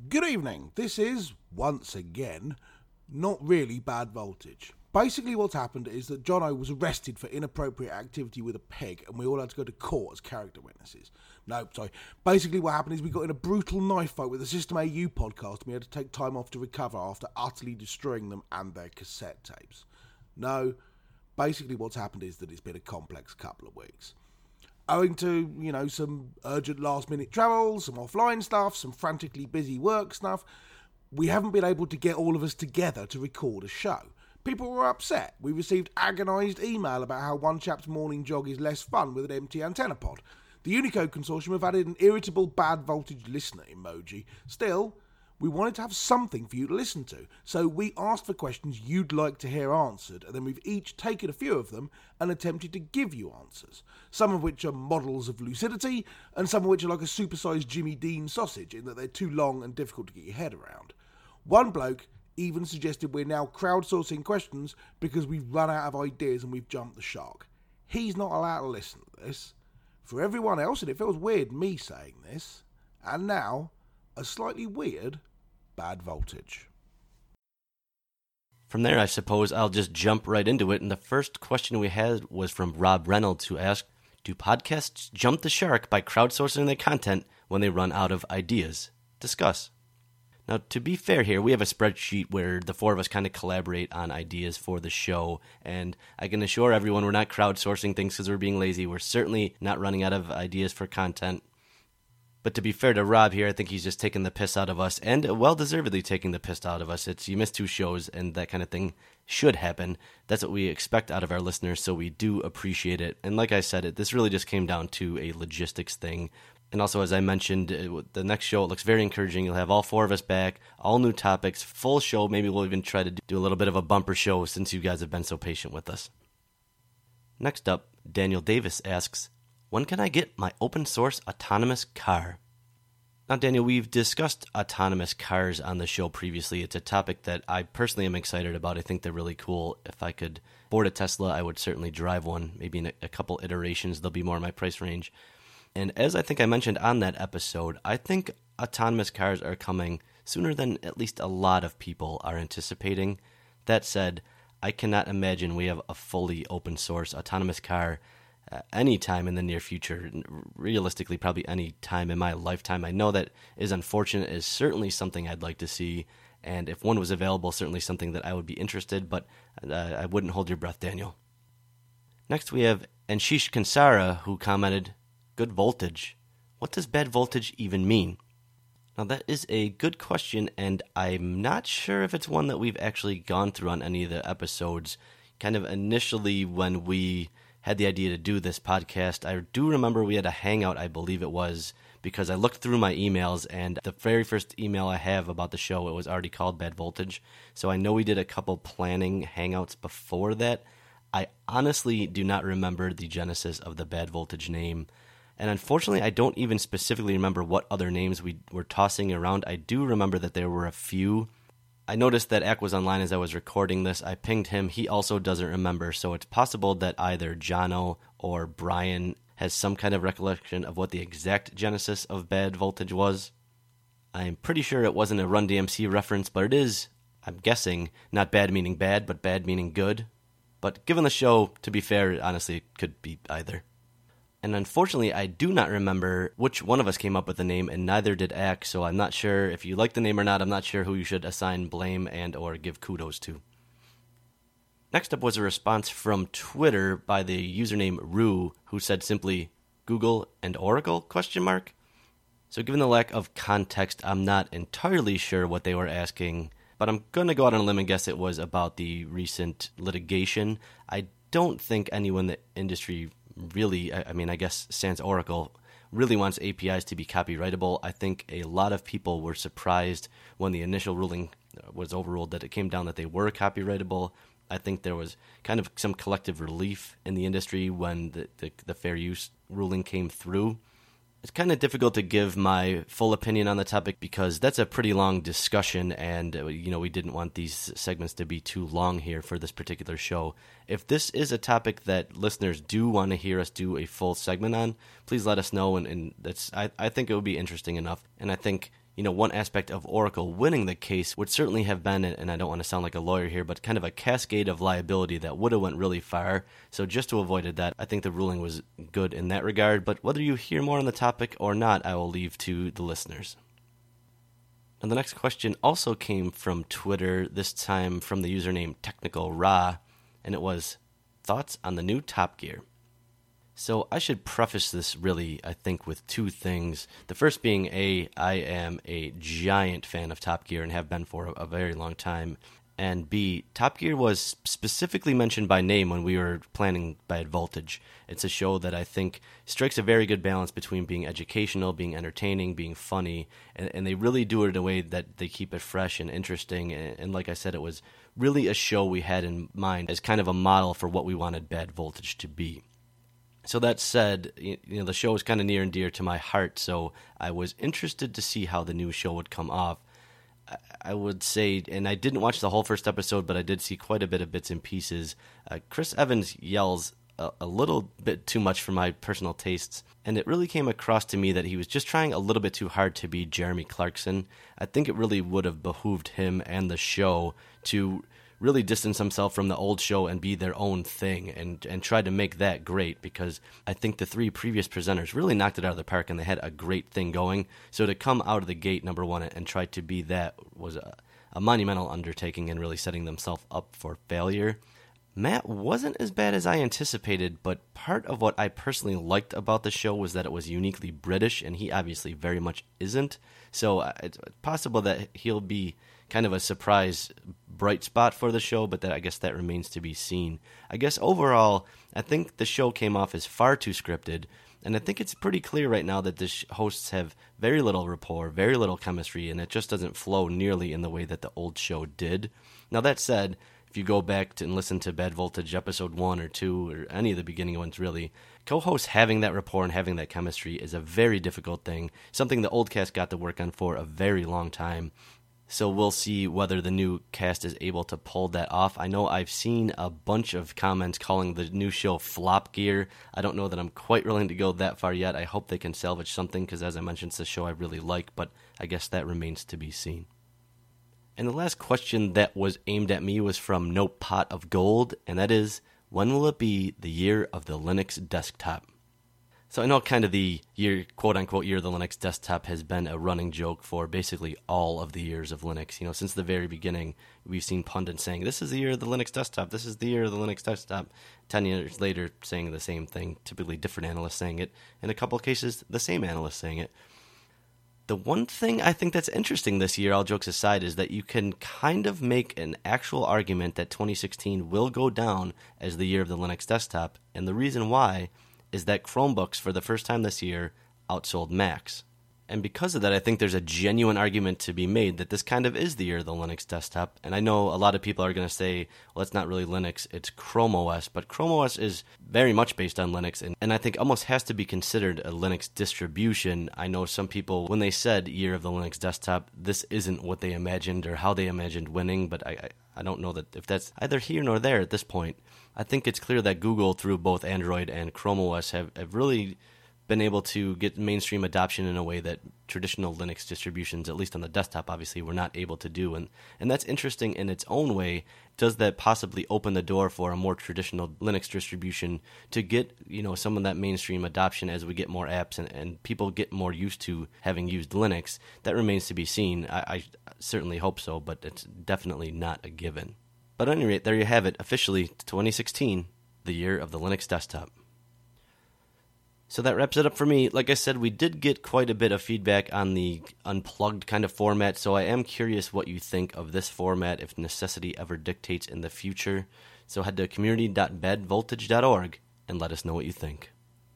Good evening. This is, once again, not really Bad Voltage. Basically what's happened is that Jono was arrested for inappropriate activity with a peg and we all had to go to court as character witnesses. No, sorry. Basically what happened is we got in a brutal knife fight with the System AU podcast and we had to take time off to recover after utterly destroying them and their cassette tapes. No, basically what's happened is that it's been a complex couple of weeks. Owing to, some urgent last-minute travel, some offline stuff, some frantically busy work stuff, we haven't been able to get all of us together to record a show. People were upset. We received agonised email about how one chap's morning jog is less fun with an empty antenna pod. The Unicode Consortium have added an irritable Bad Voltage listener emoji. Still, we wanted to have something for you to listen to, so we asked for questions you'd like to hear answered, and then we've each taken a few of them and attempted to give you answers, some of which are models of lucidity, and some of which are like a supersized Jimmy Dean sausage in that they're too long and difficult to get your head around. One bloke even suggested we're now crowdsourcing questions because we've run out of ideas and we've jumped the shark. He's not allowed to listen to this. For everyone else, and it feels weird me saying this, and now, a slightly weird Bad Voltage. From there, I suppose I'll just jump right into it. And the first question we had was from Rob Reynolds, who asked, do podcasts jump the shark by crowdsourcing their content when they run out of ideas? Discuss. Now, to be fair here, we have a spreadsheet where the four of us kind of collaborate on ideas for the show. And I can assure everyone we're not crowdsourcing things because we're being lazy. We're certainly not running out of ideas for content. But to be fair to Rob here, I think he's just taking the piss out of us, and well-deservedly taking the piss out of us. It's you missed 2 shows, and that kind of thing should happen. That's what we expect out of our listeners, so we do appreciate it. And like I said, this really just came down to a logistics thing. And also, as I mentioned, the next show, it looks very encouraging. You'll have all 4 of us back, all new topics, full show. Maybe we'll even try to do a little bit of a bumper show since you guys have been so patient with us. Next up, Daniel Davis asks, when can I get my open source autonomous car? Now, Daniel, we've discussed autonomous cars on the show previously. It's a topic that I personally am excited about. I think they're really cool. If I could board a Tesla, I would certainly drive one. Maybe in a couple iterations, they'll be more in my price range. And as I think I mentioned on that episode, I think autonomous cars are coming sooner than at least a lot of people are anticipating. That said, I cannot imagine we have a fully open source autonomous car any time in the near future. Realistically, probably any time in my lifetime. I know that is unfortunate. It is certainly something I'd like to see, and if one was available, certainly something that I would be interested, but I wouldn't hold your breath, Daniel. Next we have Anshish Kansara, who commented, good voltage. What does bad voltage even mean? Now that is a good question, and I'm not sure if it's one that we've actually gone through on any of the episodes. Kind of initially when we had the idea to do this podcast, I do remember we had a hangout, I believe it was, because I looked through my emails, and the very first email I have about the show, it was already called Bad Voltage. So I know we did a couple planning hangouts before that. I honestly do not remember the genesis of the Bad Voltage name. And unfortunately, I don't even specifically remember what other names we were tossing around. I do remember that there were a few. I noticed that Ack was online as I was recording this. I pinged him. He also doesn't remember, so it's possible that either Jono or Brian has some kind of recollection of what the exact genesis of Bad Voltage was. I'm pretty sure it wasn't a Run DMC reference, but it is, I'm guessing, not bad meaning bad, but bad meaning good. But given the show, to be fair, honestly, it could be either. And unfortunately, I do not remember which one of us came up with the name, and neither did Ack, so I'm not sure if you like the name or not. I'm not sure who you should assign blame and or give kudos to. Next up was a response from Twitter by the username Rue, who said simply, Google and Oracle, ? So given the lack of context, I'm not entirely sure what they were asking, but I'm going to go out on a limb and guess it was about the recent litigation. I don't think anyone in the industry really, I guess sans Oracle, really wants APIs to be copyrightable. I think a lot of people were surprised when the initial ruling was overruled that it came down that they were copyrightable. I think there was kind of some collective relief in the industry when the fair use ruling came through. It's kind of difficult to give my full opinion on the topic because that's a pretty long discussion, and we didn't want these segments to be too long here for this particular show. If this is a topic that listeners do want to hear us do a full segment on, please let us know, and I think it would be interesting enough. And I think one aspect of Oracle winning the case would certainly have been, and I don't want to sound like a lawyer here, but kind of a cascade of liability that would have went really far. So just to avoid that, I think the ruling was good in that regard. But whether you hear more on the topic or not, I will leave to the listeners. And the next question also came from Twitter, this time from the username Technical Ra, and it was, thoughts on the new Top Gear? So I should preface this really, I think, with two things. The first being, I am a giant fan of Top Gear and have been for a very long time. And B, Top Gear was specifically mentioned by name when we were planning Bad Voltage. It's a show that I think strikes a very good balance between being educational, being entertaining, being funny, and they really do it in a way that they keep it fresh and interesting. And like I said, it was really a show we had in mind as kind of a model for what we wanted Bad Voltage to be. So that said, the show is kind of near and dear to my heart, so I was interested to see how the new show would come off. I would say, and I didn't watch the whole first episode, but I did see quite a bit of bits and pieces. Chris Evans yells a little bit too much for my personal tastes, and it really came across to me that he was just trying a little bit too hard to be Jeremy Clarkson. I think it really would have behooved him and the show to really distance himself from the old show and be their own thing and try to make that great, because I think the three previous presenters really knocked it out of the park and they had a great thing going. So to come out of the gate, number one, and try to be that was a monumental undertaking and really setting themselves up for failure. Matt wasn't as bad as I anticipated, but part of what I personally liked about the show was that it was uniquely British, and he obviously very much isn't. So it's possible that he'll be kind of a surprise bright spot for the show, but I guess that remains to be seen. I guess overall, I think the show came off as far too scripted, and I think it's pretty clear right now that the hosts have very little rapport, very little chemistry, and it just doesn't flow nearly in the way that the old show did. Now that said, if you go back and listen to Bad Voltage episode 1 or 2, or any of the beginning ones really, co-hosts having that rapport and having that chemistry is a very difficult thing, something the old cast got to work on for a very long time. So we'll see whether the new cast is able to pull that off. I know I've seen a bunch of comments calling the new show Flop Gear. I don't know that I'm quite willing to go that far yet. I hope they can salvage something, because as I mentioned, it's a show I really like, but I guess that remains to be seen. And the last question that was aimed at me was from No Pot of Gold, and that is, when will it be the year of the Linux desktop? So I know kind of the year, quote-unquote, year of the Linux desktop has been a running joke for basically all of the years of Linux. Since the very beginning, we've seen pundits saying, this is the year of the Linux desktop, this is the year of the Linux desktop. 10 years later, saying the same thing, typically different analysts saying it. In a couple of cases, the same analyst saying it. The one thing I think that's interesting this year, all jokes aside, is that you can kind of make an actual argument that 2016 will go down as the year of the Linux desktop, and the reason why is that Chromebooks, for the first time this year, outsold Macs. And because of that, I think there's a genuine argument to be made that this kind of is the year of the Linux desktop. And I know a lot of people are going to say, well, it's not really Linux, it's Chrome OS. But Chrome OS is very much based on Linux, and I think almost has to be considered a Linux distribution. I know some people, when they said year of the Linux desktop, this isn't what they imagined or how they imagined winning, but I don't know that if that's either here nor there at this point. I think it's clear that Google, through both Android and Chrome OS, have really been able to get mainstream adoption in a way that traditional Linux distributions, at least on the desktop, obviously, were not able to do. And that's interesting in its own way. Does that possibly open the door for a more traditional Linux distribution to get, some of that mainstream adoption as we get more apps and people get more used to having used Linux? That remains to be seen. I certainly hope so, but it's definitely not a given. But at any rate, there you have it, officially 2016, the year of the Linux desktop. So that wraps it up for me. Like I said, we did get quite a bit of feedback on the unplugged kind of format, so I am curious what you think of this format if necessity ever dictates in the future. So head to community.badvoltage.org and let us know what you think.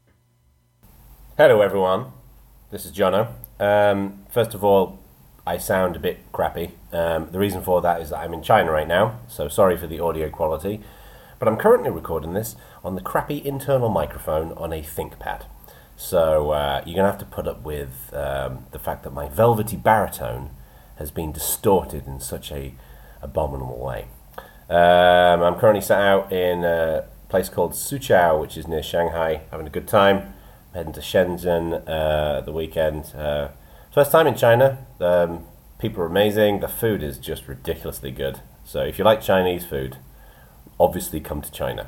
Hello everyone, this is Jono. First of all, I sound a bit crappy. The reason for that is that I'm in China right now, so sorry for the audio quality. But I'm currently recording this on the crappy internal microphone on a ThinkPad. So you're going to have to put up with the fact that my velvety baritone has been distorted in such a abominable way. I'm currently sat out in a place called Suzhou, which is near Shanghai, having a good time. I'm heading to Shenzhen the weekend First time in China. People are amazing. The food is just ridiculously good. So if you like Chinese food, obviously come to China.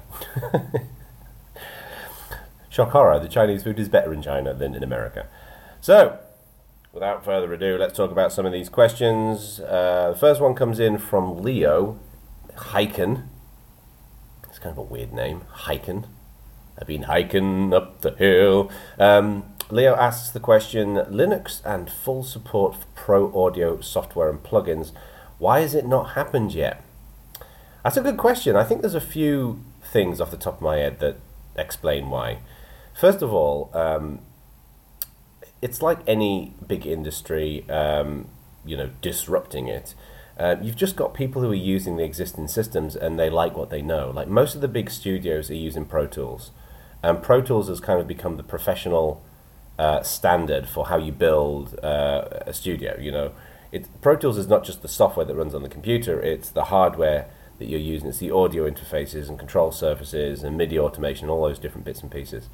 Shock horror, the Chinese food is better in China than in America. So, without further ado, let's talk about some of these questions. The first one comes in from Leo Hiken. It's kind of a weird name, Hiken. I've been hiking up the hill. Leo asks the question, Linux and full support for pro audio software and plugins. Why has it not happened yet? That's a good question. I think there's a few things off the top of my head that explain why. First of all, it's like any big industry, disrupting it. You've just got people who are using the existing systems and they like what they know. Like most of the big studios are using Pro Tools. And Pro Tools has kind of become the professional standard for how you build a studio. Pro Tools is not just the software that runs on the computer, it's the hardware that you're using. It's the audio interfaces and control surfaces and MIDI automation, all those different bits and pieces.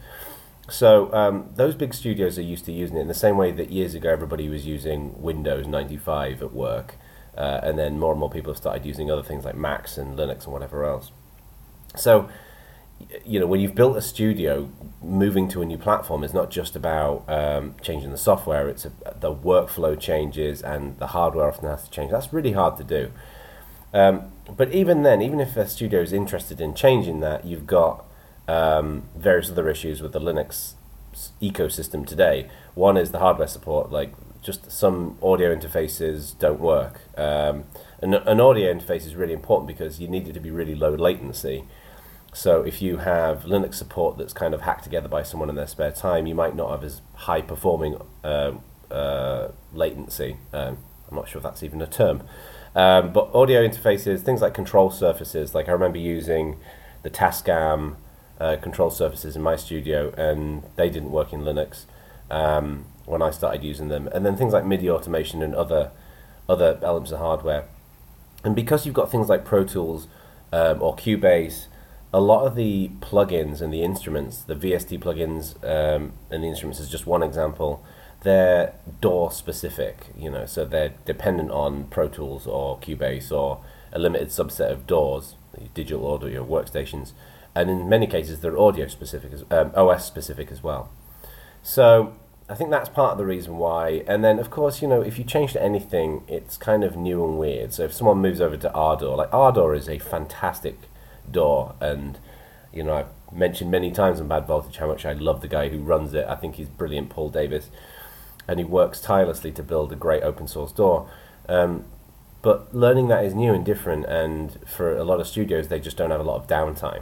So those big studios are used to using it in the same way that years ago everybody was using Windows 95 at work. And then more and more people have started using other things like Macs and Linux and whatever else. So, when you've built a studio, moving to a new platform is not just about changing the software. It's the workflow changes and the hardware often has to change. That's really hard to do. But even then, even if a studio is interested in changing that, you've got various other issues with the Linux ecosystem today. One is the hardware support, like just some audio interfaces don't work. An audio interface is really important because you need it to be really low latency. So if you have Linux support that's kind of hacked together by someone in their spare time, you might not have as high performing latency. I'm not sure if that's even a term. But audio interfaces, things like control surfaces, like I remember using the Tascam control surfaces in my studio and they didn't work in Linux when I started using them. And then things like MIDI automation and other elements of hardware. And because you've got things like Pro Tools or Cubase, a lot of the plugins and the instruments, the VST plugins and the instruments is just one example, they're DAW specific, so they're dependent on Pro Tools or Cubase or a limited subset of DAWs, digital audio workstations, and in many cases they're audio specific, OS specific as well. So I think that's part of the reason why. And then of course, if you change to anything, it's kind of new and weird. So if someone moves over to Ardor, like Ardor is a fantastic DAW, and I've mentioned many times on Bad Voltage how much I love the guy who runs it. I think he's brilliant, Paul Davis, and he works tirelessly to build a great open source DAW. But learning that is new and different, and for a lot of studios they just don't have a lot of downtime.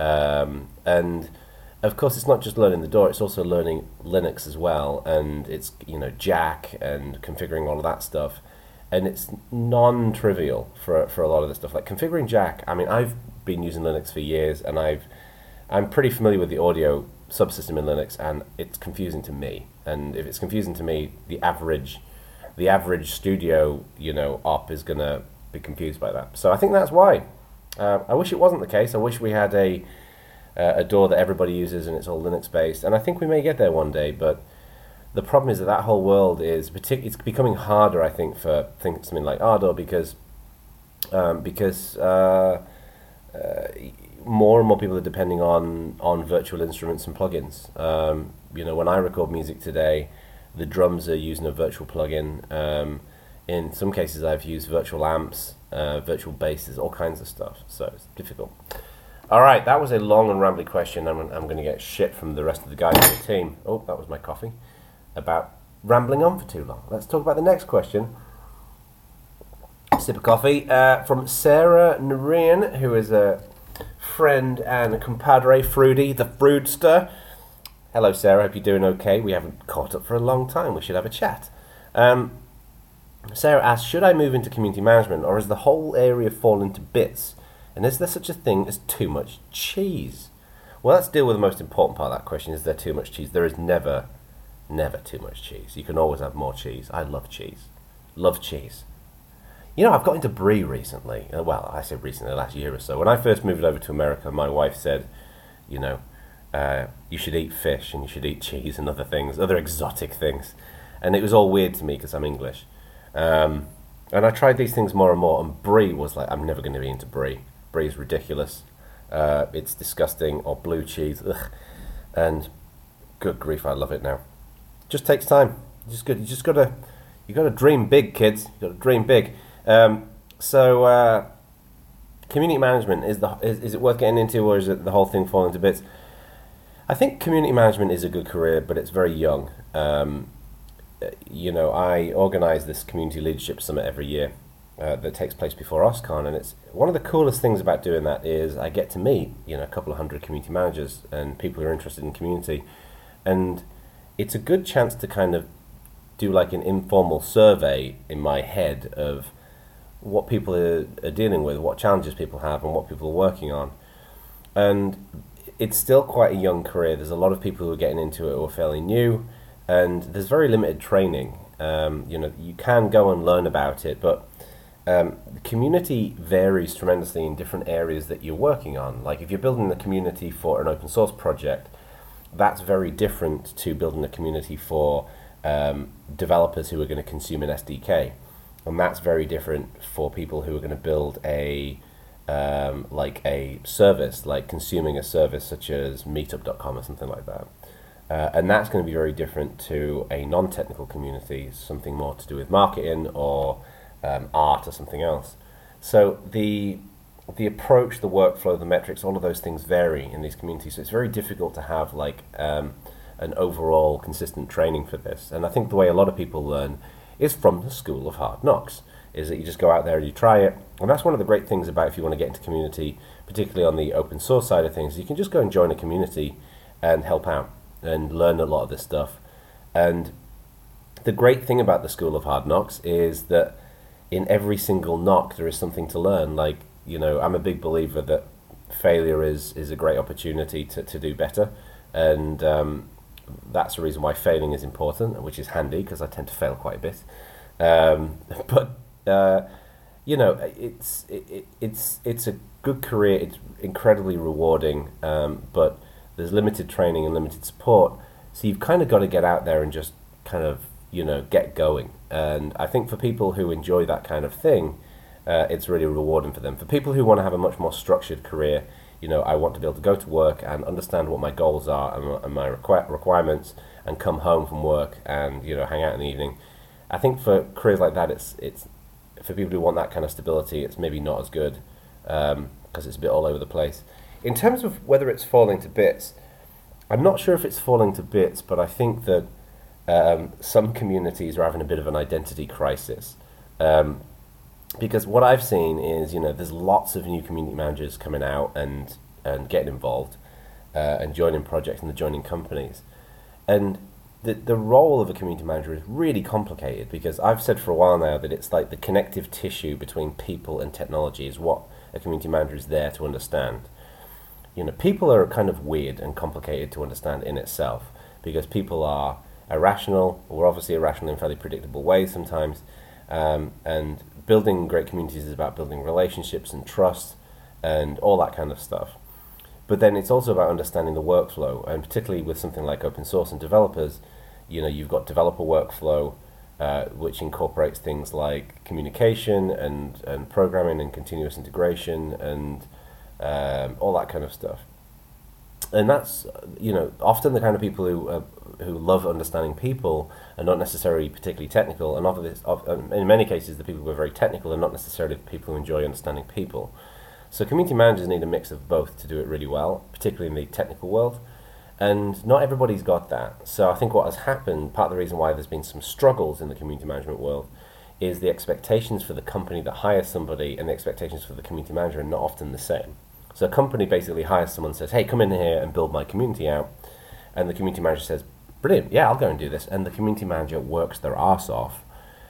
And of course it's not just learning the DAW, it's also learning Linux as well, and it's Jack and configuring all of that stuff. And it's non-trivial for a lot of this stuff. Like configuring Jack, I mean, I've been using Linux for years, and I'm pretty familiar with the audio subsystem in Linux, and it's confusing to me. And if it's confusing to me, the average studio, op is gonna be confused by that. So I think that's why. I wish it wasn't the case. I wish we had a DAW that everybody uses and it's all Linux based. And I think we may get there one day, but the problem is that whole world is it's becoming harder, I think, for something like Ardor because more and more people are depending on virtual instruments and plugins. When I record music today, the drums are using a virtual plugin. In some cases, I've used virtual amps, virtual basses, all kinds of stuff. So it's difficult. All right, that was a long and rambly question. I'm going to get shit from the rest of the guys on the team. Oh, that was my coffee. About rambling on for too long. Let's talk about the next question. Sip of coffee from Sarah Narayan, who is a friend and a compadre, Fruity, the Fruitster. Hello, Sarah. Hope you're doing okay. We haven't caught up for a long time. We should have a chat. Sarah asks, should I move into community management, or has the whole area fallen to bits? And is there such a thing as too much cheese? Well, let's deal with the most important part of that question. Is there too much cheese? There is never too much cheese. You can always have more cheese. I love cheese. Love cheese. I've got into brie recently. Well, I say recently, last year or so. When I first moved over to America, my wife said, you should eat fish and you should eat cheese and other things, other exotic things. and it was all weird to me because I'm English. And I tried these things more and more, and brie was like, I'm never going to be into brie. Brie is ridiculous. It's disgusting. Or blue cheese, ugh. And good grief, I love it now. Just takes time. You gotta dream big, kids. You gotta dream big. So community management is it worth getting into, or is it the whole thing falling to bits? I think community management is a good career, but it's very young. I organise this community leadership summit every year that takes place before OSCON, and it's one of the coolest things about doing that is I get to meet a couple of hundred community managers and people who are interested in community, and it's a good chance to kind of do like an informal survey in my head of what people are dealing with, what challenges people have, and what people are working on. And it's still quite a young career. There's a lot of people who are getting into it who are fairly new, and there's very limited training. You can go and learn about it, but the community varies tremendously in different areas that you're working on. Like if you're building a community for an open source project, that's very different to building a community for developers who are going to consume an SDK. And that's very different for people who are going to build a service, like consuming a service such as Meetup.com or something like that. And that's going to be very different to a non-technical community, something more to do with marketing or art or something else. So the approach, the workflow, the metrics, all of those things vary in these communities. So it's very difficult to have an overall consistent training for this. And I think the way a lot of people learn is from the School of Hard Knocks, is that you just go out there and you try it. And that's one of the great things about if you want to get into community, particularly on the open source side of things, you can just go and join a community and help out and learn a lot of this stuff. And the great thing about the School of Hard Knocks is that in every single knock there is something to learn. Like, I'm a big believer that failure is a great opportunity to do better. And that's the reason why failing is important, which is handy because I tend to fail quite a bit. It's a good career. It's incredibly rewarding, but there's limited training and limited support. So you've kind of got to get out there and just kind of get going. And I think for people who enjoy that kind of thing, it's really rewarding for them. For people who want to have a much more structured career, I want to be able to go to work and understand what my goals are and my requirements, and come home from work and hang out in the evening. I think for careers like that, it's for people who want that kind of stability, it's maybe not as good because it's a bit all over the place. In terms of whether it's falling to bits, I'm not sure if it's falling to bits, but I think that some communities are having a bit of an identity crisis. Because what I've seen is, there's lots of new community managers coming out and getting involved and joining projects and joining companies. And the role of a community manager is really complicated, because I've said for a while now that it's like the connective tissue between people and technology is what a community manager is there to understand. People are kind of weird and complicated to understand in itself, because people are irrational. We're obviously irrational in fairly predictable ways sometimes. And building great communities is about building relationships and trust and all that kind of stuff. But then it's also about understanding the workflow, and particularly with something like open source and developers, you've got developer workflow, which incorporates things like communication and programming and continuous integration and all that kind of stuff. And that's, often the kind of people who love understanding people are not necessarily particularly technical, and in many cases the people who are very technical are not necessarily the people who enjoy understanding people. So community managers need a mix of both to do it really well, particularly in the technical world, and not everybody's got that. So I think what has happened, part of the reason why there's been some struggles in the community management world, is the expectations for the company that hires somebody and the expectations for the community manager are not often the same. So a company basically hires someone and says, hey, come in here and build my community out. And the community manager says, brilliant, yeah, I'll go and do this. And the community manager works their arse off.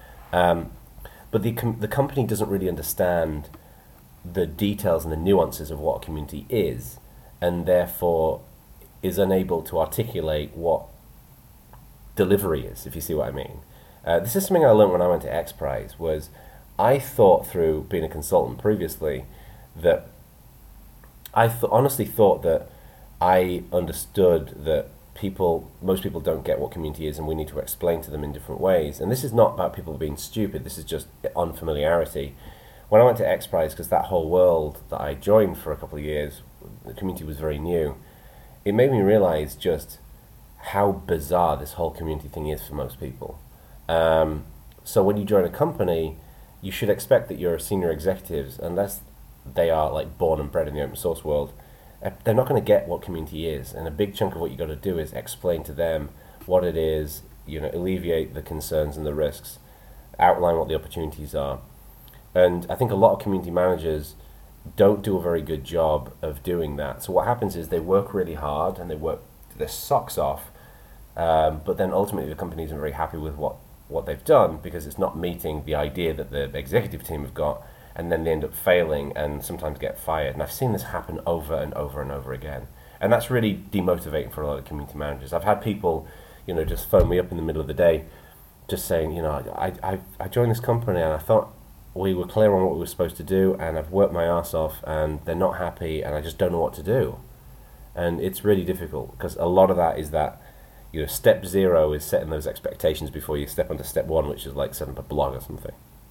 But the company doesn't really understand the details and the nuances of what a community is, and therefore is unable to articulate what delivery is, if you see what I mean. This is something I learned when I went to XPRIZE, was I thought through being a consultant previously that I honestly thought that I understood that most people don't get what community is, and we need to explain to them in different ways. And this is not about people being stupid. This is just unfamiliarity. When I went to XPRIZE, because that whole world that I joined for a couple of years, the community was very new. It made me realize just how bizarre this whole community thing is for most people. So when you join a company, you should expect that your senior executives, unless they are like born and bred in the open source world, they're not going to get what community is. And a big chunk of what you got to do is explain to them what it is, alleviate the concerns and the risks, outline what the opportunities are. And I think a lot of community managers don't do a very good job of doing that. So what happens is they work really hard and they work their socks off, but then ultimately the company isn't very happy with what they've done because it's not meeting the idea that the executive team have got, and then they end up failing and sometimes get fired. And I've seen this happen over and over and over again. And that's really demotivating for a lot of community managers. I've had people, just phone me up in the middle of the day just saying, I joined this company and I thought we were clear on what we were supposed to do, and I've worked my ass off and they're not happy and I just don't know what to do. And it's really difficult because a lot of that is that, step 0 is setting those expectations before you step onto step 1, which is like setting up a blog or something.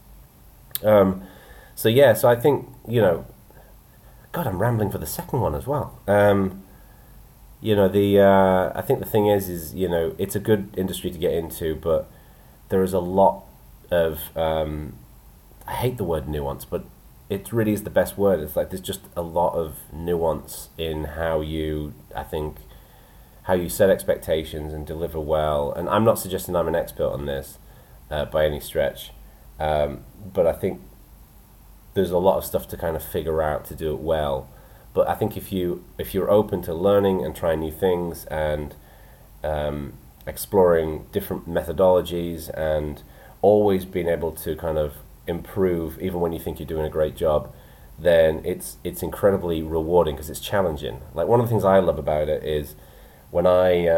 So I think, God, I'm rambling for the second one as well. I think the thing is, it's a good industry to get into, but there is a lot of, I hate the word nuance, but it really is the best word. It's like there's just a lot of nuance in how you set expectations and deliver well. And I'm not suggesting I'm an expert on this by any stretch, but I think there's a lot of stuff to kind of figure out to do it well. But I think if you're open to learning and trying new things and exploring different methodologies and always being able to kind of improve even when you think you're doing a great job, then it's incredibly rewarding because it's challenging. Like one of the things I love about it is when I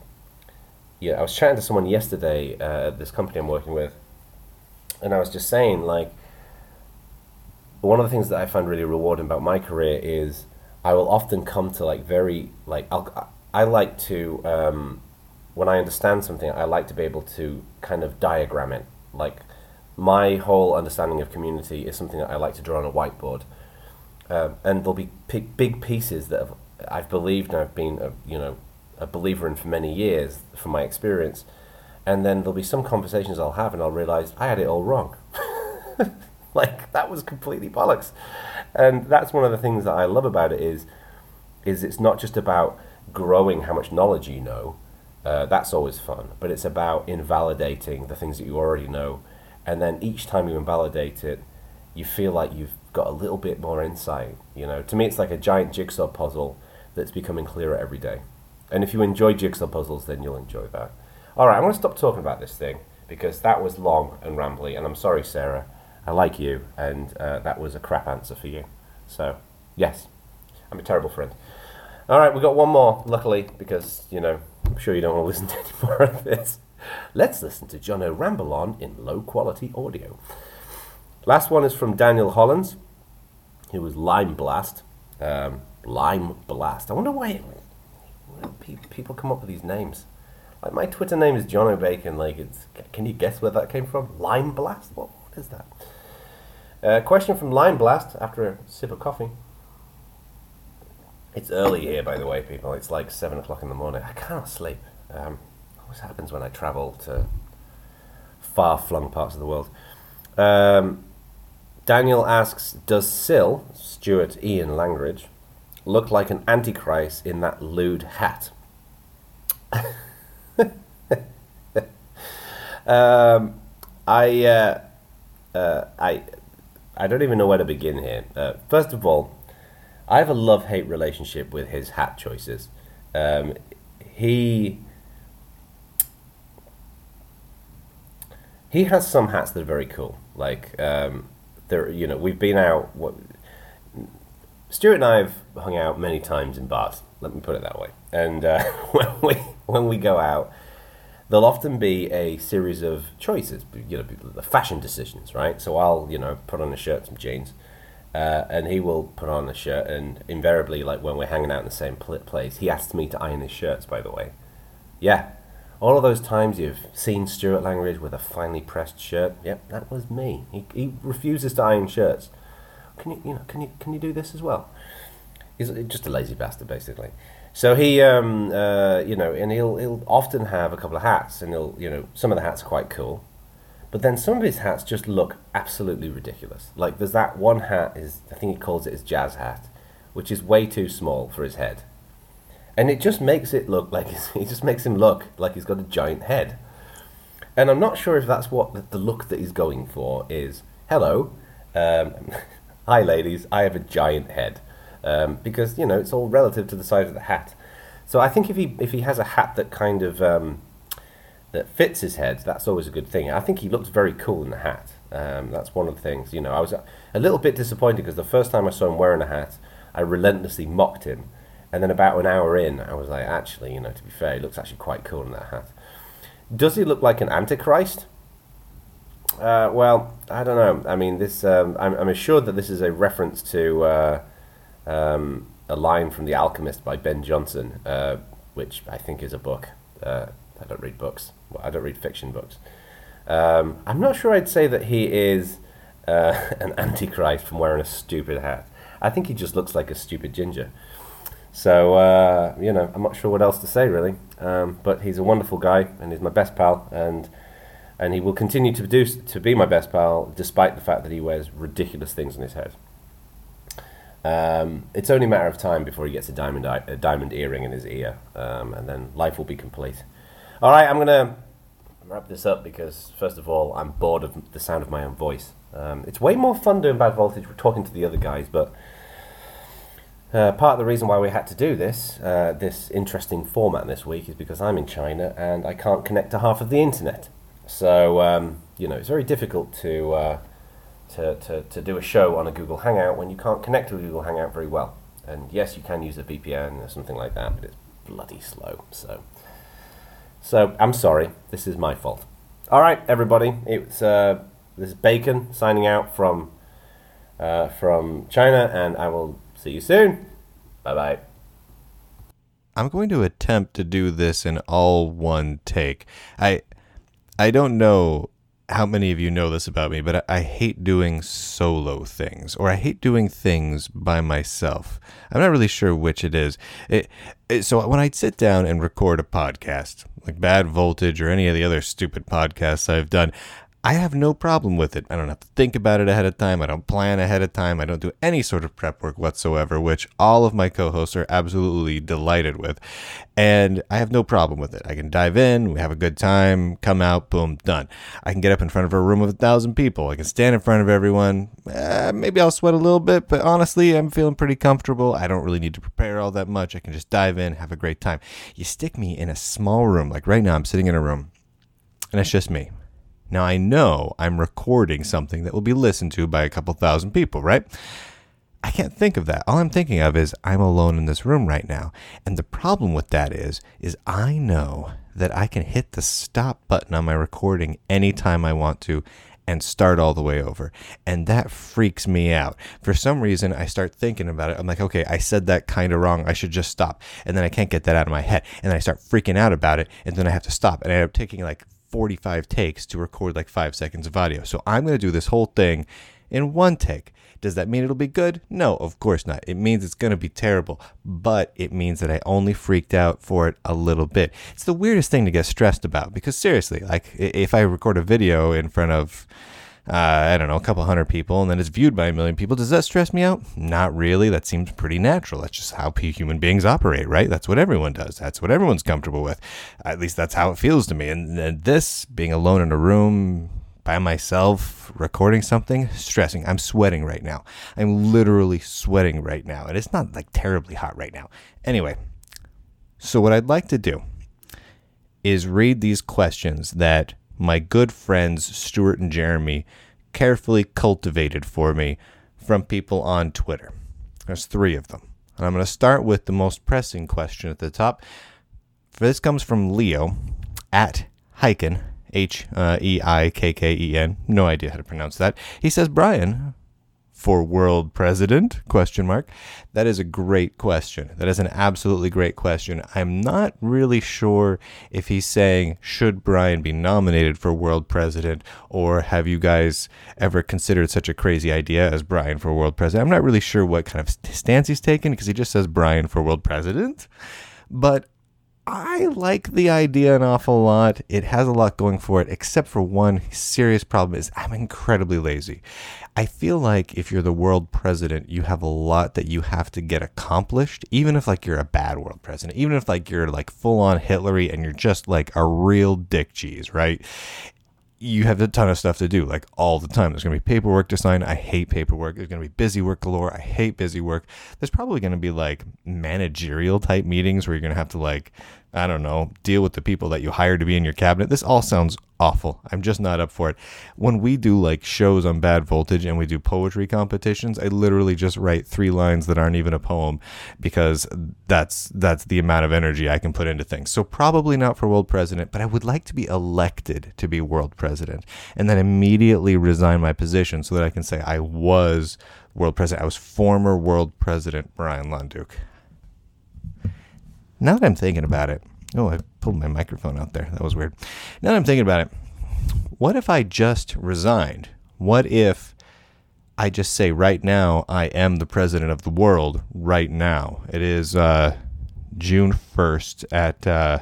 was chatting to someone yesterday at this company I'm working with, and I was just saying, like, one of the things that I find really rewarding about my career is I will often come to I like to when I understand something, I like to be able to kind of diagram it. Like my whole understanding of community is something that I like to draw on a whiteboard, and there'll be big pieces that I've believed and I've been a believer in for many years from my experience, and then there'll be some conversations I'll have and I'll realize I had it all wrong. Like that was completely bollocks. And that's one of the things that I love about it is it's not just about growing how much knowledge you know, that's always fun, but it's about invalidating the things that you already know. And then each time you invalidate it, you feel like you've got a little bit more insight. To me, it's like a giant jigsaw puzzle that's becoming clearer every day. And if you enjoy jigsaw puzzles, then you'll enjoy that. All right, I'm going to stop talking about this thing because that was long and rambly. And I'm sorry, Sarah. I like you, and that was a crap answer for you. So, yes, I'm a terrible friend. All right, we've got one more, luckily, because, I'm sure you don't want to listen to any more of this. Let's listen to Jono ramble on in low-quality audio. Last one is from Daniel Hollins, who was Lime Blast. Lime Blast. I wonder why people come up with these names. Like, my Twitter name is Jono Bacon. Can you guess where that came from? Lime Blast? What is that? Question from Lime Blast after a sip of coffee. It's early here, by the way, people. It's like 7 o'clock in the morning. I cannot sleep. What happens when I travel to far-flung parts of the world? Daniel asks, does Stuart Ian Langridge, look like an antichrist in that lewd hat? I don't even know where to begin here. First of all, I have a love-hate relationship with his hat choices. He has some hats that are very cool. We've been out. Stuart and I have hung out many times in bars. Let me put it that way. And when we go out, there'll often be a series of choices, the fashion decisions, right? So I'll, put on a shirt, some jeans, and he will put on a shirt, and invariably, like when we're hanging out in the same place, he asks me to iron his shirts, by the way. Yeah. All of those times you've seen Stuart Langridge with a finely pressed shirt, yep, that was me. He refuses to iron shirts. Can you do this as well? He's just a lazy bastard, basically. So he, and he'll often have a couple of hats, and some of the hats are quite cool, but then some of his hats just look absolutely ridiculous. Like there's that one hat, I think he calls it his jazz hat, which is way too small for his head. And it just makes it look like him look like he's got a giant head. And I'm not sure if that's what the look that he's going for is. Hello, hi ladies, I have a giant head. Because it's all relative to the size of the hat. So I think if he has a hat that kind of that fits his head, that's always a good thing. I think he looks very cool in the hat. That's one of the things. I was a little bit disappointed because the first time I saw him wearing a hat, I relentlessly mocked him. And then about an hour in, I was like, actually, to be fair, he looks actually quite cool in that hat. Does he look like an antichrist? Well, I don't know. I mean, this I'm assured that this is a reference to a line from The Alchemist by Ben Jonson, which I think is a book. I don't read books. Well, I don't read fiction books. I'm not sure I'd say that he is an antichrist from wearing a stupid hat. I think he just looks like a stupid ginger. So, I'm not sure what else to say, really. But he's a wonderful guy, and he's my best pal, and he will continue to be my best pal, despite the fact that he wears ridiculous things on his head. It's only a matter of time before he gets a diamond earring in his ear, and then life will be complete. All right, I'm going to wrap this up because, first of all, I'm bored of the sound of my own voice. It's way more fun doing Bad Voltage. We're talking to the other guys, but part of the reason why we had to do this interesting format this week is because I'm in China and I can't connect to half of the internet. So, it's very difficult to do a show on a Google Hangout when you can't connect to a Google Hangout very well. And yes, you can use a VPN or something like that, but it's bloody slow. So I'm sorry. This is my fault. All right, everybody. This is Bacon signing out from China, and I will see you soon. Bye-bye. I'm going to attempt to do this in all one take. I don't know how many of you know this about me, but I hate doing solo things, or I hate doing things by myself. I'm not really sure which it is. So when I sit down and record a podcast, like Bad Voltage or any of the other stupid podcasts I've done, I have no problem with it. I don't have to think about it ahead of time. I don't plan ahead of time. I don't do any sort of prep work whatsoever, which all of my co-hosts are absolutely delighted with. And I have no problem with it. I can dive in, we have a good time, come out, boom, done. I can get up in front of a room of 1,000 people. I can stand in front of everyone. Maybe I'll sweat a little bit, but honestly, I'm feeling pretty comfortable. I don't really need to prepare all that much. I can just dive in, have a great time. You stick me in a small room, like right now I'm sitting in a room, and it's just me. Now, I know I'm recording something that will be listened to by a couple thousand people, right? I can't think of that. All I'm thinking of is I'm alone in this room right now. And the problem with that is I know that I can hit the stop button on my recording anytime I want to and start all the way over. And that freaks me out. For some reason, I start thinking about it. I'm like, okay, I said that kind of wrong. I should just stop. And then I can't get that out of my head. And then I start freaking out about it. And then I have to stop. And I end up taking like 45 takes to record like 5 seconds of audio. So I'm going to do this whole thing in one take. Does that mean it'll be good? No, of course not. It means it's going to be terrible, but it means that I only freaked out for it a little bit. It's the weirdest thing to get stressed about because seriously, like if I record a video in front of, I don't know, a couple hundred people and then it's viewed by 1 million people, does that stress me out? Not really. That seems pretty natural. That's just how human beings operate, right? That's what everyone does. That's what everyone's comfortable with. At least that's how it feels to me. And this, being alone in a room by myself, recording something, stressing. I'm sweating right now. I'm literally sweating right now. And it's not like terribly hot right now. Anyway, so what I'd like to do is read these questions that my good friends Stuart and Jeremy carefully cultivated for me from people on Twitter. There's 3 of them. And I'm going to start with the most pressing question at the top. This comes from Leo at Heiken, Heikken. No idea how to pronounce that. He says, Brian, for world president? Question mark. That is a great question. That is an absolutely great question. I'm not really sure if he's saying, should Brian be nominated for world president, or have you guys ever considered such a crazy idea as Brian for world president? I'm not really sure what kind of stance he's taken, because he just says Brian for world president. But I like the idea an awful lot. It has a lot going for it, except for one serious problem is I'm incredibly lazy. I feel like if you're the world president, you have a lot that you have to get accomplished, even if like you're a bad world president, even if like you're like full on Hitlery and you're just like a real dick cheese, right? You have a ton of stuff to do, like all the time. There's going to be paperwork to sign. I hate paperwork. There's going to be busy work galore. I hate busy work. There's probably going to be like managerial type meetings where you're going to have to like, I don't know, deal with the people that you hired to be in your cabinet. This all sounds awful. I'm just not up for it. When we do like shows on Bad Voltage and we do poetry competitions, I literally just write 3 lines that aren't even a poem, because that's the amount of energy I can put into things. So probably not for world president, but I would like to be elected to be world president and then immediately resign my position so that I can say I was world president. I was former world president Brian Lunduke. Now that I'm thinking about it, I pulled my microphone out there. That was weird. Now that I'm thinking about it, what if I just resigned? What if I just say right now, I am the president of the world right now? It is June 1st at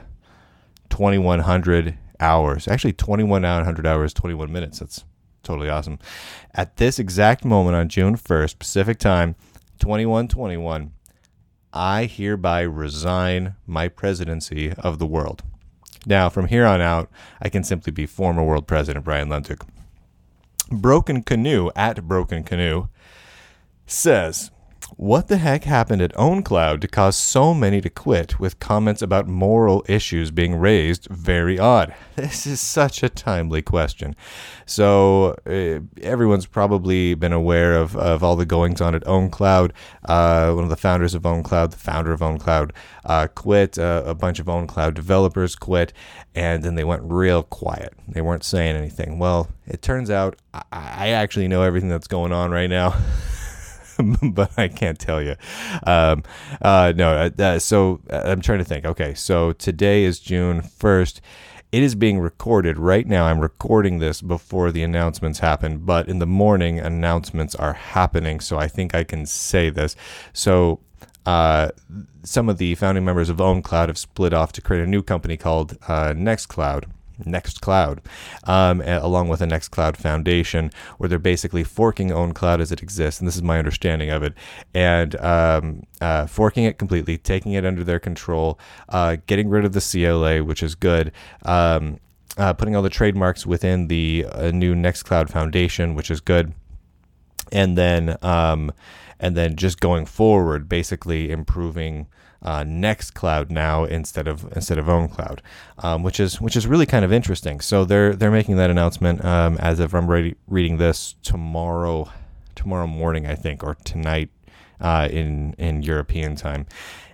2100 hours. Actually, 2100 hours, 21 minutes. That's totally awesome. At this exact moment on June 1st, Pacific time, 2121, I hereby resign my presidency of the world. Now, from here on out, I can simply be former world president Brian Lunduke. Broken Canoe, at Broken Canoe, says, what the heck happened at OwnCloud to cause so many to quit, with comments about moral issues being raised? Very odd. This is such a timely question. So everyone's probably been aware of all the goings on at OwnCloud. One of the founders of OwnCloud, the founder of OwnCloud, quit. A bunch of OwnCloud developers quit, and then they went real quiet. They weren't saying anything. Well, it turns out I actually know everything that's going on right now. But I can't tell you. So I'm trying to think. Okay, so today is June 1st. It is being recorded right now. I'm recording this before the announcements happen, but in the morning, announcements are happening, so I think I can say this. So some of the founding members of OwnCloud have split off to create a new company called Nextcloud, along with a Nextcloud Foundation, where they're basically forking OwnCloud as it exists, and this is my understanding of it, and forking it completely, taking it under their control, getting rid of the CLA, which is good, putting all the trademarks within the new Nextcloud Foundation, which is good, and then just going forward, basically improving Nextcloud now instead of OwnCloud, which is really kind of interesting. So they're making that announcement as if I'm reading this tomorrow morning, I think, or tonight in European time,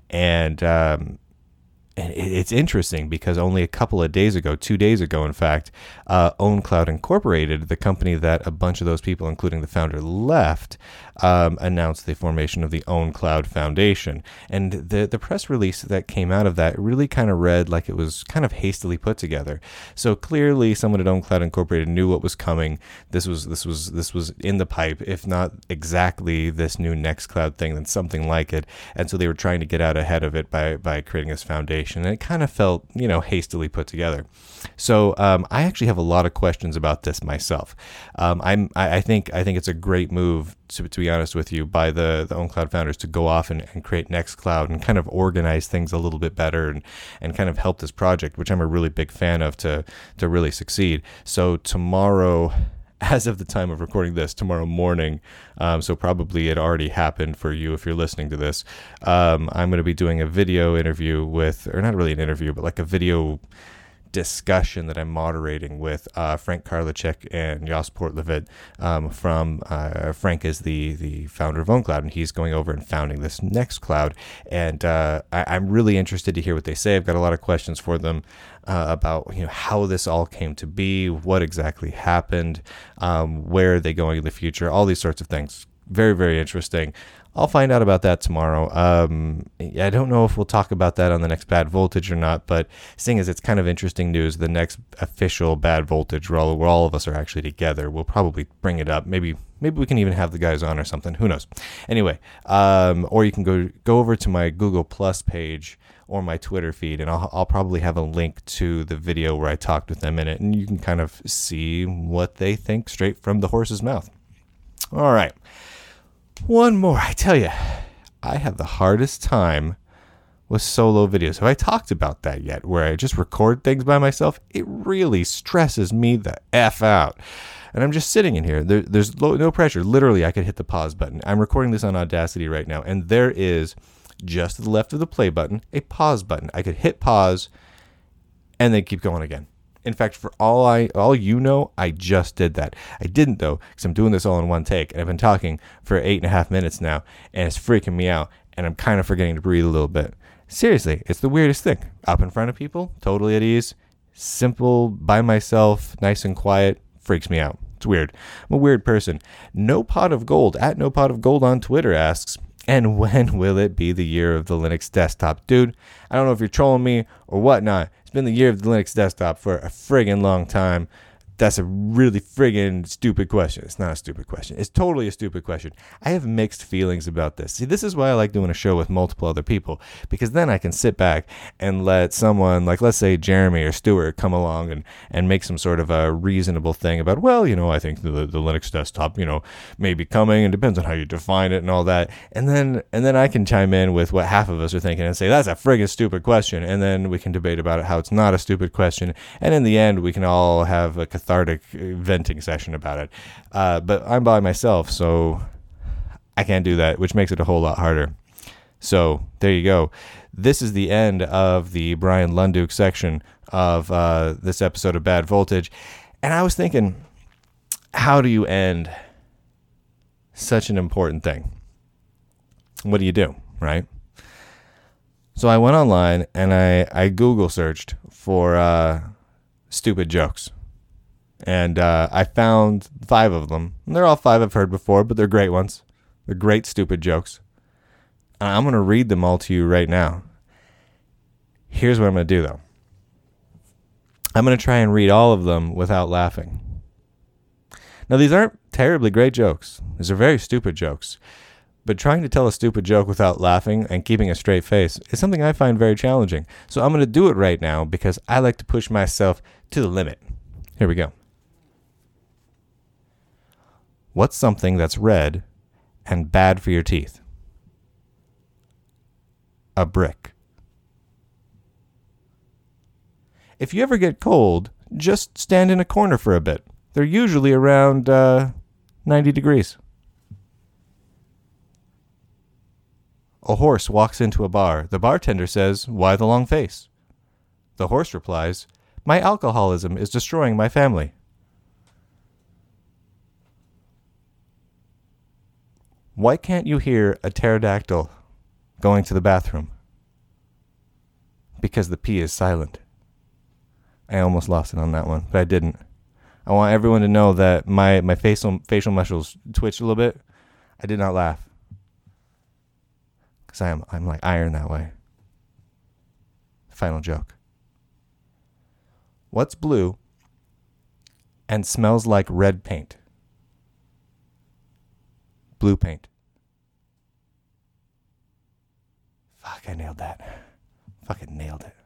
and it's interesting because only a couple of days ago, 2 days ago, in fact, OwnCloud Incorporated, the company that a bunch of those people, including the founder, left, announced the formation of the OwnCloud Foundation. And the press release that came out of that really kind of read like it was kind of hastily put together. So clearly someone at OwnCloud Incorporated knew what was coming. This was in the pipe, if not exactly this new Nextcloud thing, then something like it. And so they were trying to get out ahead of it by creating this foundation. And it kind of felt, hastily put together. So I actually have a lot of questions about this myself. I think it's a great move, to be honest with you, by the OwnCloud founders to go off and create Nextcloud and kind of organize things a little bit better and kind of help this project, which I'm a really big fan of, to really succeed. So tomorrow, as of the time of recording this, tomorrow morning, so probably it already happened for you if you're listening to this, I'm going to be doing a video interview with, or not really an interview, but like a video discussion that I'm moderating with Frank Karlichek and Jos Portlevet. Frank is the founder of OwnCloud, and he's going over and founding this Nextcloud. And I'm really interested to hear what they say. I've got a lot of questions for them about how this all came to be, what exactly happened, where are they going in the future, all these sorts of things. very, very interesting. I'll find out about that tomorrow. I don't know if we'll talk about that on the next Bad Voltage or not, but seeing as it's kind of interesting news, the next official Bad Voltage, where all of us are actually together, we'll probably bring it up. Maybe we can even have the guys on or something. Who knows? Anyway, or you can go over to my Google Plus page or my Twitter feed, and I'll probably have a link to the video where I talked with them in it, and you can kind of see what they think straight from the horse's mouth. All right. One more. I tell you, I have the hardest time with solo videos. Have I talked about that yet, where I just record things by myself? It really stresses me the F out. And I'm just sitting in here. There's no pressure. Literally, I could hit the pause button. I'm recording this on Audacity right now, and there is, just to the left of the play button, a pause button. I could hit pause and then keep going again. In fact, for all you know, I just did that. I didn't, though, because I'm doing this all in one take, and I've been talking for 8.5 minutes now, and it's freaking me out, and I'm kind of forgetting to breathe a little bit. Seriously, it's the weirdest thing. Up in front of people, totally at ease, simple, by myself, nice and quiet, freaks me out. It's weird. I'm a weird person. No Pot of Gold, at No Pot of Gold on Twitter, asks, and when will it be the year of the Linux desktop? Dude, I don't know if you're trolling me or whatnot. It's been the year of the Linux desktop for a friggin' long time. That's a really friggin' stupid question. It's not a stupid question. It's totally a stupid question. I have mixed feelings about this. See, this is why I like doing a show with multiple other people, because then I can sit back and let someone, like let's say Jeremy or Stuart, come along and make some sort of a reasonable thing about, well, I think the Linux desktop, may be coming, and depends on how you define it and all that. And then I can chime in with what half of us are thinking and say, that's a friggin' stupid question. And then we can debate about it, how it's not a stupid question. And in the end, we can all have a cathartic venting session about it. But I'm by myself, so I can't do that, which makes it a whole lot harder. So there you go. This is the end of the Brian Lunduke section of this episode of Bad Voltage. And I was thinking, how do you end such an important thing? What do you do, right? So I went online and I Google searched for stupid jokes. And I found 5 of them. And they're all 5 I've heard before, but they're great ones. They're great stupid jokes. And I'm going to read them all to you right now. Here's what I'm going to do, though. I'm going to try and read all of them without laughing. Now, these aren't terribly great jokes. These are very stupid jokes. But trying to tell a stupid joke without laughing and keeping a straight face is something I find very challenging. So I'm going to do it right now because I like to push myself to the limit. Here we go. What's something that's red and bad for your teeth? A brick. If you ever get cold, just stand in a corner for a bit. They're usually around 90 degrees. A horse walks into a bar. The bartender says, "Why the long face?" The horse replies, "My alcoholism is destroying my family." Why can't you hear a pterodactyl going to the bathroom? Because the P is silent. I almost lost it on that one, but I didn't. I want everyone to know that my facial muscles twitched a little bit. I did not laugh. Because I'm like iron that way. Final joke. What's blue and smells like red paint? Blue paint. Fuck, I nailed that. Fucking nailed it.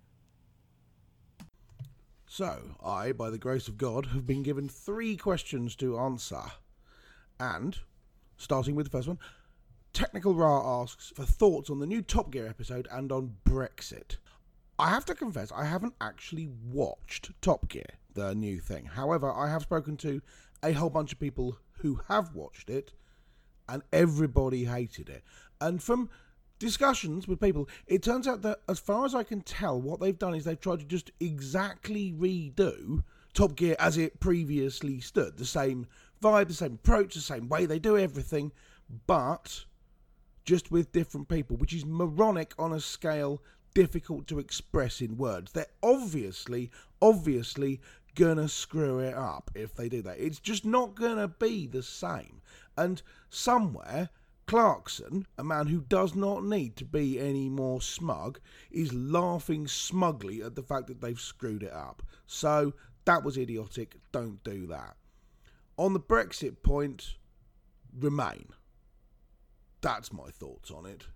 So, I, by the grace of God, have been given 3 questions to answer. And, starting with the first one, Technical Ra asks for thoughts on the new Top Gear episode and on Brexit. I have to confess, I haven't actually watched Top Gear, the new thing. However, I have spoken to a whole bunch of people who have watched it, and everybody hated it. And from discussions with people, it turns out that, as far as I can tell, what they've done is they've tried to just exactly redo Top Gear as it previously stood. The same vibe, the same approach, the same way they do everything, but just with different people, which is moronic on a scale difficult to express in words. They're obviously gonna screw it up if they do that. It's just not gonna be the same. And somewhere, Clarkson, a man who does not need to be any more smug, is laughing smugly at the fact that they've screwed it up. So, that was idiotic. Don't do that. On the Brexit point, remain. That's my thoughts on it.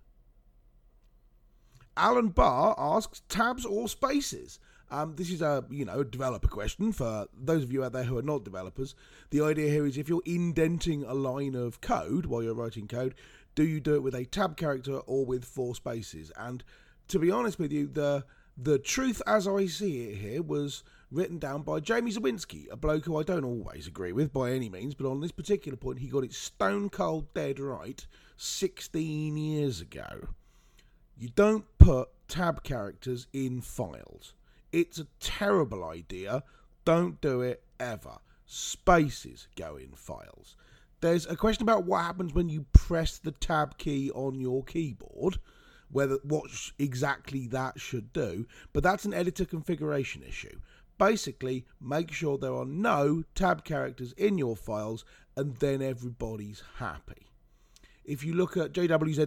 Alan Barr asks, tabs or spaces? This is a developer question for those of you out there who are not developers. The idea here is if you're indenting a line of code while you're writing code, do you do it with a tab character or with 4 spaces? And to be honest with you, the truth as I see it here was written down by Jamie Zawinski, a bloke who I don't always agree with by any means, but on this particular point he got it stone cold dead right 16 years ago. You don't put tab characters in files. It's a terrible idea. Don't do it ever. Spaces go in files. There's a question about what happens when you press the tab key on your keyboard, what exactly that should do, but that's an editor configuration issue. Basically, make sure there are no tab characters in your files, and then everybody's happy. If you look at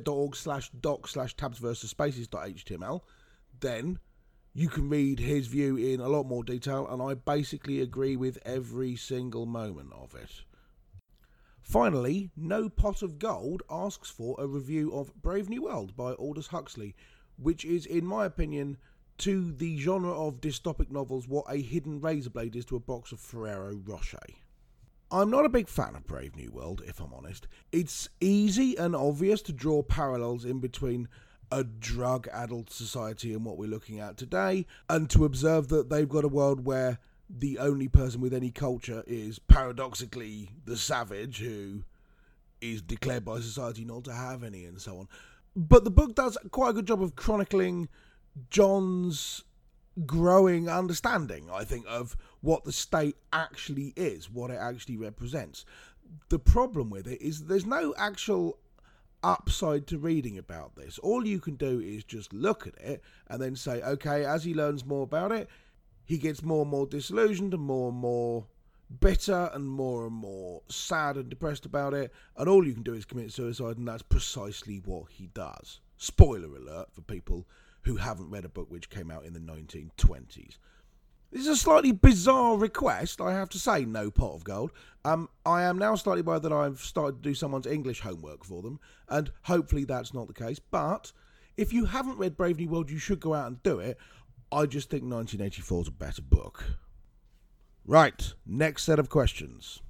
jwz.org/doc/tabs-versus-spaces.html, then you can read his view in a lot more detail, and I basically agree with every single moment of it. Finally, No Pot of Gold asks for a review of Brave New World by Aldous Huxley, which is, in my opinion, to the genre of dystopic novels what a hidden razor blade is to a box of Ferrero Rocher. I'm not a big fan of Brave New World, if I'm honest. It's easy and obvious to draw parallels in between a drug-addled society and what we're looking at today, and to observe that they've got a world where the only person with any culture is paradoxically the savage who is declared by society not to have any, and so on. But the book does quite a good job of chronicling John's growing understanding, I think, of what the state actually is, what it actually represents. The problem with it is there's no actual upside to reading about this. All you can do is just look at it and then say, okay, as he learns more about it, he gets more and more disillusioned and more bitter and more sad and depressed about it, and all you can do is commit suicide, and that's precisely what he does. Spoiler alert for people who haven't read a book which came out in the 1920s. This is a slightly bizarre request, I have to say, No Pot of Gold. I am now slightly worried that I've started to do someone's English homework for them, and hopefully that's not the case. But if you haven't read Brave New World, you should go out and do it. I just think 1984 is a better book. Right, next set of questions.